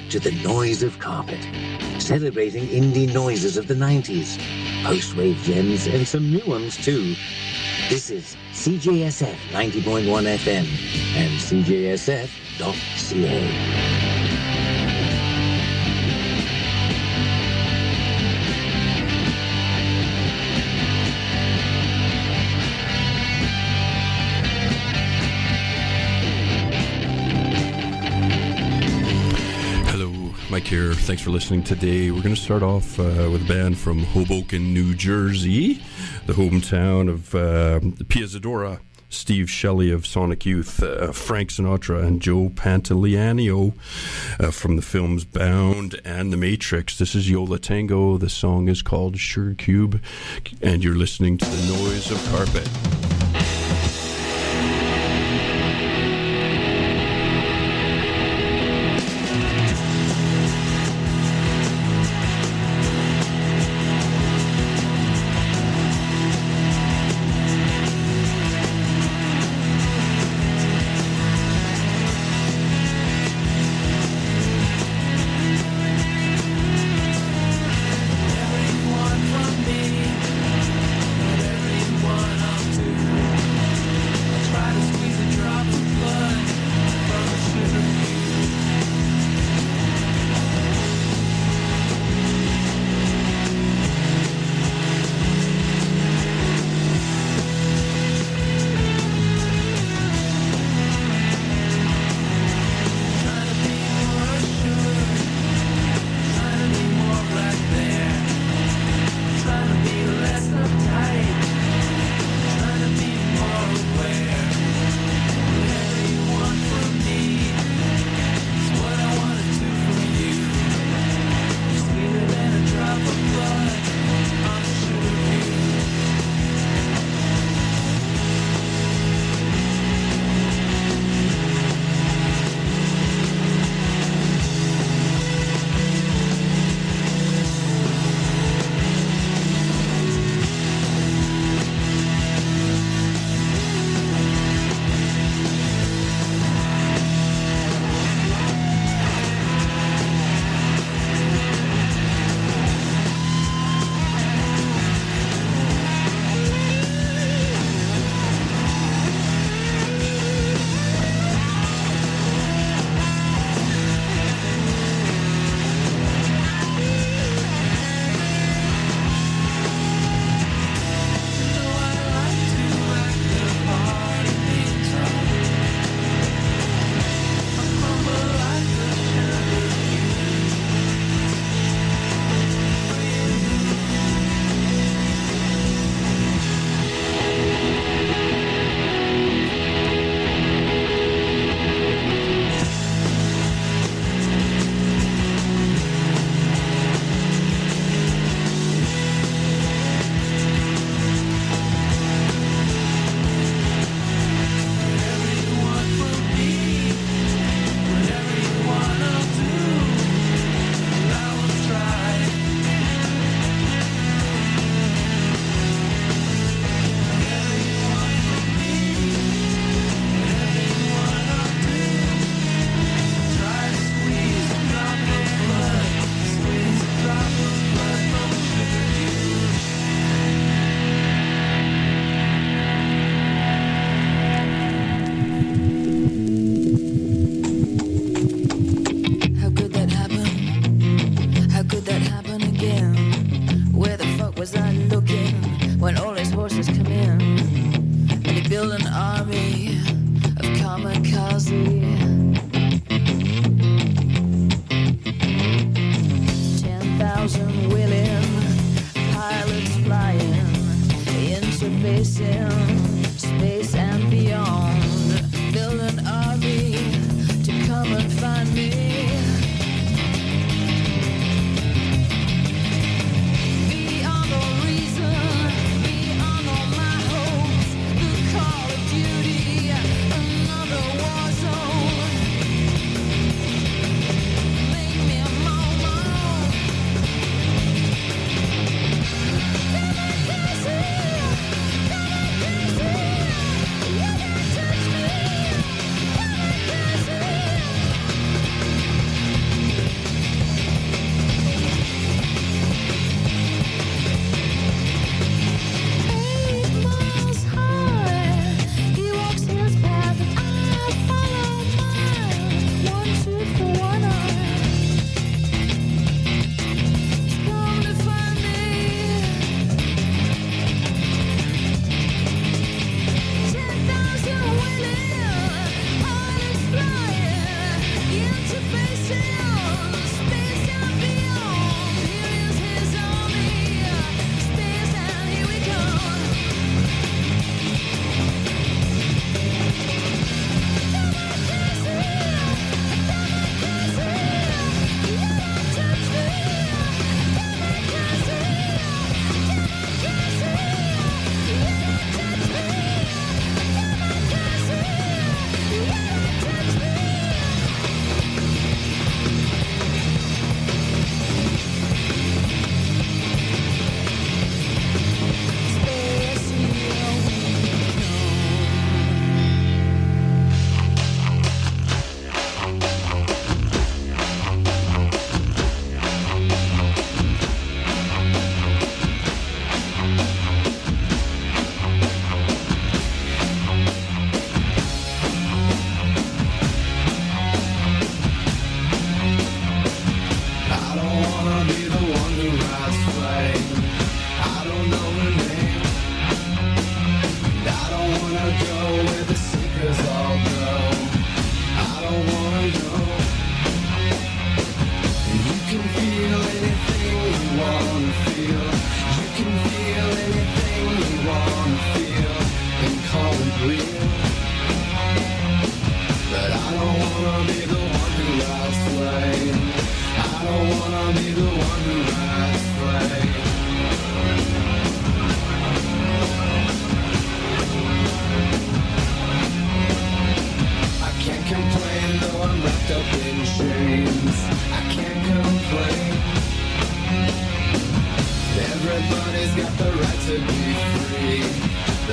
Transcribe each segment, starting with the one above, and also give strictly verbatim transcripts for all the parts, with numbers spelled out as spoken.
to the noise of carpet, celebrating indie noises of the nineties, post-wave gems, and some new ones too. This is C J S F ninety point one F M and C J S F dot C A. Mike here. Thanks for listening today. We're going to start off uh, with a band from Hoboken, New Jersey, the hometown of uh, Pia Zadora, Steve Shelley of Sonic Youth, uh, Frank Sinatra, and Joe Pantoliano uh, from the films Bound and The Matrix. This is Yo La Tengo. The song is called Sugar Cube, and you're listening to the noise of carpet. Everyone from me, everyone up to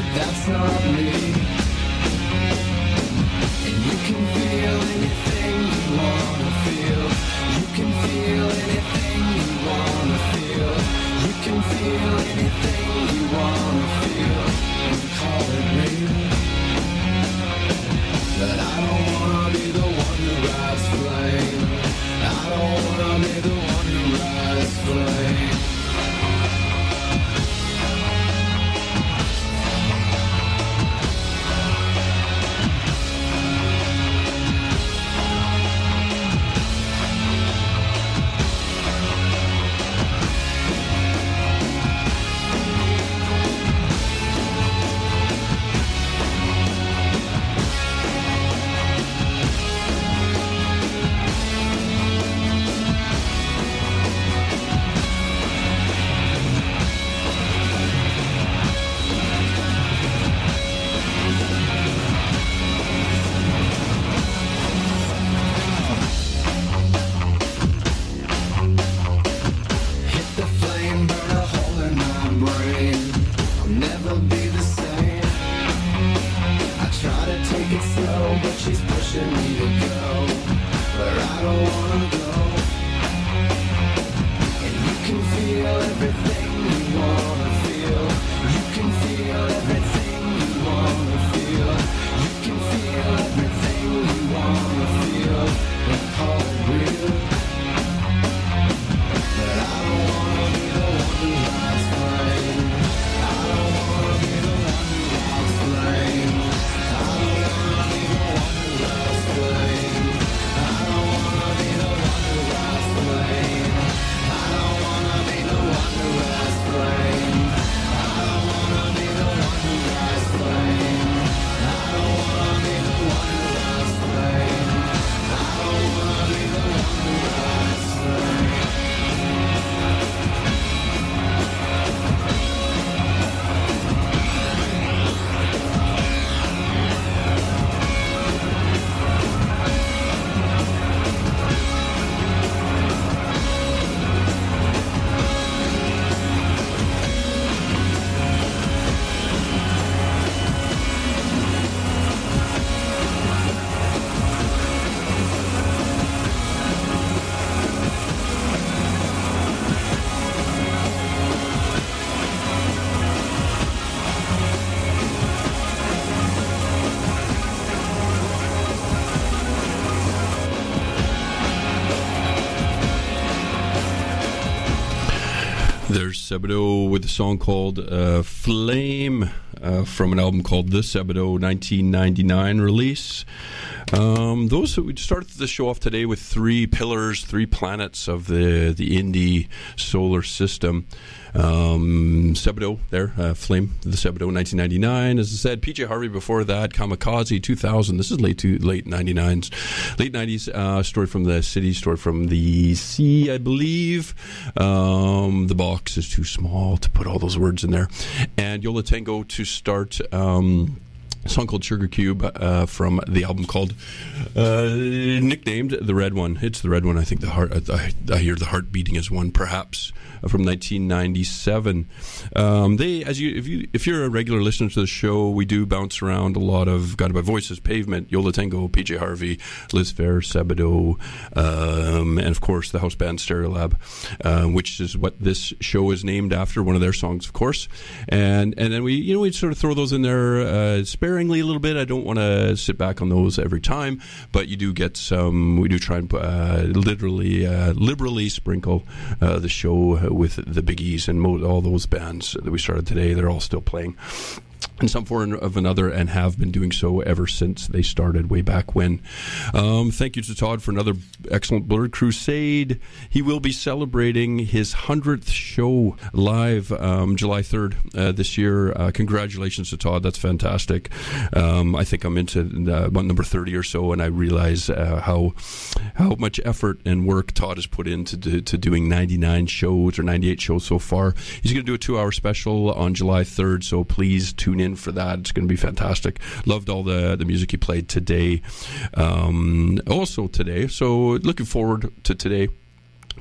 but that's not me. And you can feel anything you wanna feel. You can feel anything you wanna feel. You can feel anything you wanna feel and call it real. But I don't wanna be the one who rides flame. I don't wanna be the one who rides flame. There's Sebadoh with a song called uh, Flame uh, from an album called The Sebadoh nineteen ninety-nine release. Um, those we started the show off today with three pillars, three planets of the the indie solar system. Um, Sebadoh there, uh, Flame, the Sebadoh nineteen ninety-nine. As I said, P J Harvey before that, Kamikaze two thousand. This is late to late ninety-nines, late nineties. Uh, story from the city, story from the sea, I believe. Um, the box is too small to put all those words in there. And Yo La Tengo to start. Um, A song called Sugar Cube uh, from the album called uh, nicknamed The Red One. It's The Red One. I think the heart. I, I hear the heart beating as one, perhaps uh, from nineteen ninety-seven. Um, they, as you, if you, if you're a regular listener to the show, we do bounce around a lot of Guided by Voices, Pavement, Yo La Tengo, P J Harvey, Liz Phair, Sebadoh, um, and of course the house band Stereolab, uh, which is what this show is named after. One of their songs, of course, and and then we, you know, we sort of throw those in there. Uh, spare A little bit. I don't want to sit back on those every time, but you do get some. We do try and uh, literally, uh, liberally sprinkle uh, the show with the biggies and mo- all those bands that we started today. They're all still playing in some form of another, and have been doing so ever since they started way back when. Um, thank you to Todd for another excellent Blurred Crusade. He will be celebrating his hundredth show live um, July third uh, this year. Uh, congratulations to Todd. That's fantastic. Um, I think I'm into uh, about number thirty or so, and I realize uh, how how much effort and work Todd has put into do, to doing ninety-nine shows or ninety-eight shows so far. He's going to do a two-hour special on July third, so please tune in for that. It's going to be fantastic. Loved all the the music he played today, um, also today. So looking forward to today.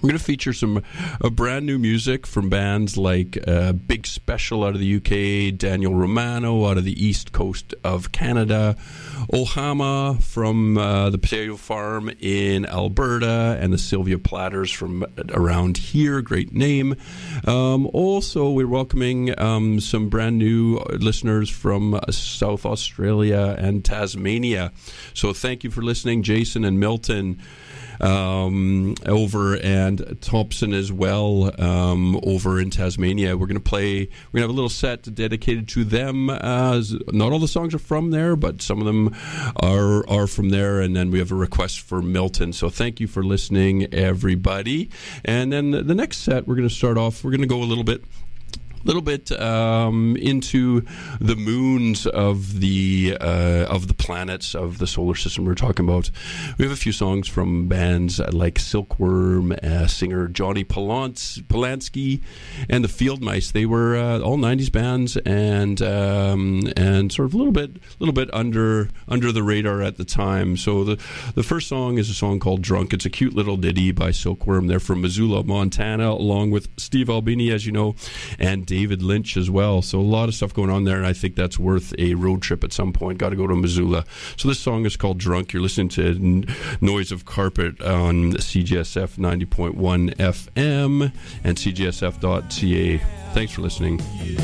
We're going to feature some uh, brand new music from bands like uh, Big Special out of the U K, Daniel Romano out of the east coast of Canada, Ohama from uh, the Potato Farm in Alberta, and the Sylvia Platters from around here. Great name. Um, also, we're welcoming um, some brand new listeners from uh, South Australia and Tasmania. So thank you for listening, Jason and Milton. Um, over and Thompson as well, um, over in Tasmania. We're going to play, we're going to have a little set dedicated to them. Uh, not all the songs are from there, but some of them are are from there. And then we have a request for Milton. So thank you for listening, everybody. And then the, the next set, we're going to start off, we're going to go a little bit little bit um, into the moons of the uh, of the planets of the solar system we're talking about. We have a few songs from bands like Silkworm, uh, singer Johnny Palance, Polanski, and the Field Mice. They were uh, all nineties bands and um, and sort of a little bit little bit under under the radar at the time. So the the first song is a song called Drunk. It's a cute little ditty by Silkworm. They're from Missoula, Montana, along with Steve Albini, as you know, and David Lynch as well. So a lot of stuff going on there, and I think that's worth a road trip at some point. Got to go to Missoula. So this song is called Drunk. You're listening to N- Noise of Carpet on C G S F ninety point one F M and C G S F dot C A. Thanks for listening.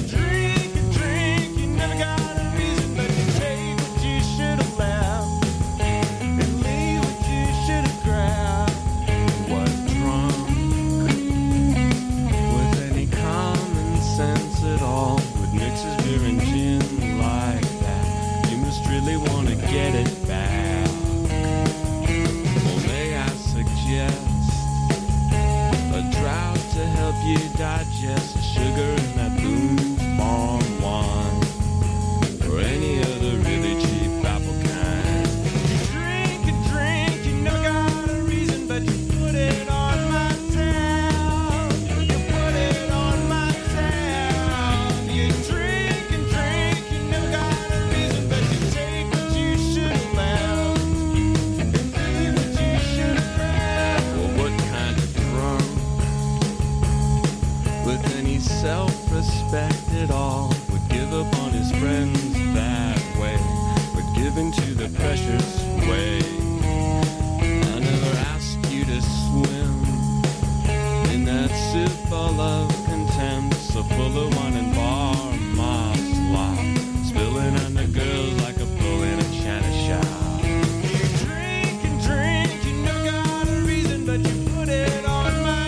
Get it back. Well, may I suggest a drought to help you digest the sugar in that Boone's Farm wine or any other really cheap apple kind. You drink and drink, you never got a reason, but you put it on my tab. You put it on my tab. You drink and drink, you never got a reason, but you take self-respect at all would give up on his friends that way, would give into the precious way. I never asked you to swim in that soup full of contempt, so full of wine and bar moss slop, spilling on the girls like a bull in a china shop. You drink and drink, you never got a reason, but you put it on my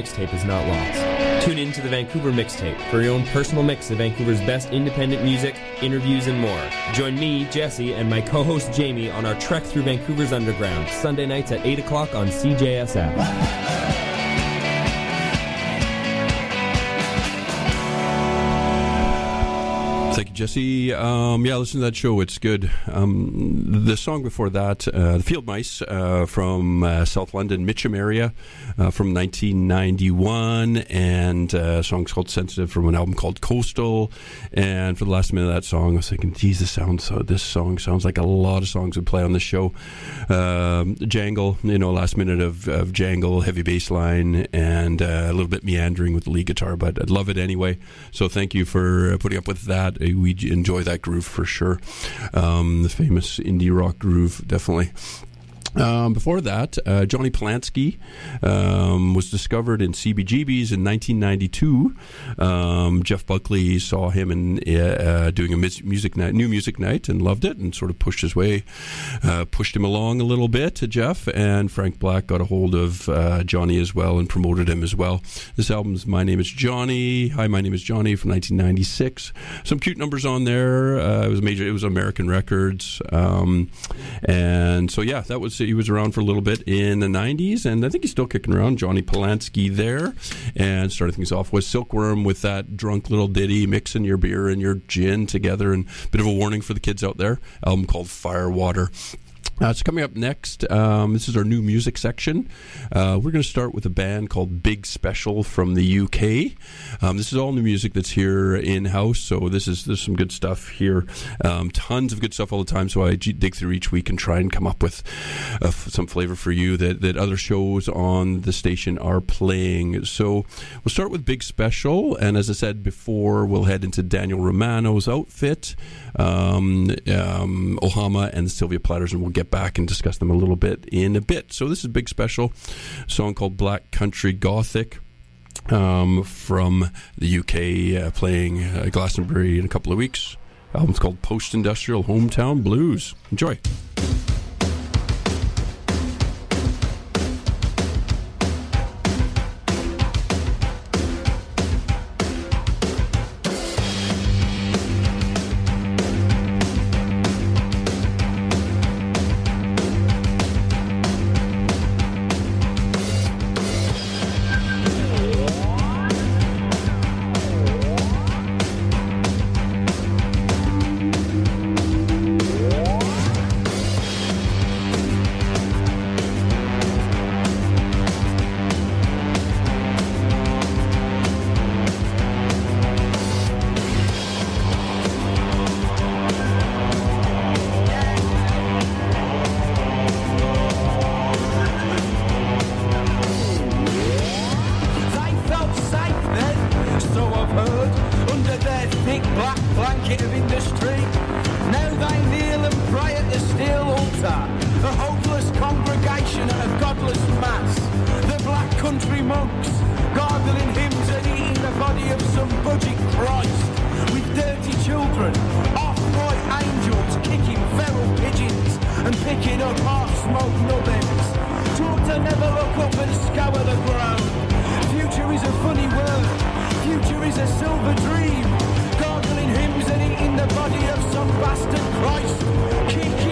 mixtape is not lost. Tune in to the Vancouver Mixtape for your own personal mix of Vancouver's best independent music, interviews, and more. Join me, Jesse, and my co-host Jamie on our trek through Vancouver's underground, Sunday nights at eight o'clock on C J S F. Thank you, Jesse. Um, yeah, listen to that show. It's good. Um, the song before that, uh, the Field Mice uh, from uh, South London, Mitcham area, uh, from nineteen ninety-one, and uh, a song's called Sensitive from an album called Coastal. And for the last minute of that song, I was thinking, geez, this, sounds, uh, this song sounds like a lot of songs would play on this show. Um, Jangle, you know, last minute of, of Jangle, heavy bass line, and uh, a little bit meandering with the lead guitar, but I'd love it anyway. So thank you for uh, putting up with that. We enjoy that groove for sure. Um, the famous indie rock groove, definitely. Um, before that, uh, Johnny Polanski um, was discovered in C B G B's in nineteen ninety-two. Um, Jeff Buckley saw him in uh, doing a music night, new music night, and loved it, and sort of pushed his way, uh, pushed him along a little bit to Jeff. And Frank Black got a hold of uh, Johnny as well and promoted him as well. This album's "My Name Is Johnny." Hi, my name is Johnny from nineteen ninety-six. Some cute numbers on there. Uh, it was major. It was American Records, um, and so yeah, that was. He was around for a little bit in the nineties, and I think he's still kicking around. Johnny Polanski there, and started things off with Silkworm with that drunk little ditty, mixing your beer and your gin together, and a bit of a warning for the kids out there. Album called Firewater. Uh, it's coming up next. Um, this is our new music section. Uh, we're going to start with a band called Big Special from the U K. Um, this is all new music that's here in-house, so this is there's some good stuff here. Um, tons of good stuff all the time, so I g- dig through each week and try and come up with uh, f- some flavor for you that, that other shows on the station are playing. So we'll start with Big Special, and as I said before, we'll head into Daniel Romano's outfit, um, um, Ohama, and the Sylvia Platters, and we'll get back and discuss them a little bit in a bit. So this is Big Special, a song called Black Country Gothic, um, from the U K, uh, playing uh, Glastonbury in a couple of weeks. The album's called Post-Industrial Hometown Blues. Enjoy. Silver dream, gargling hymns and eating the body of some bastard Christ. Kick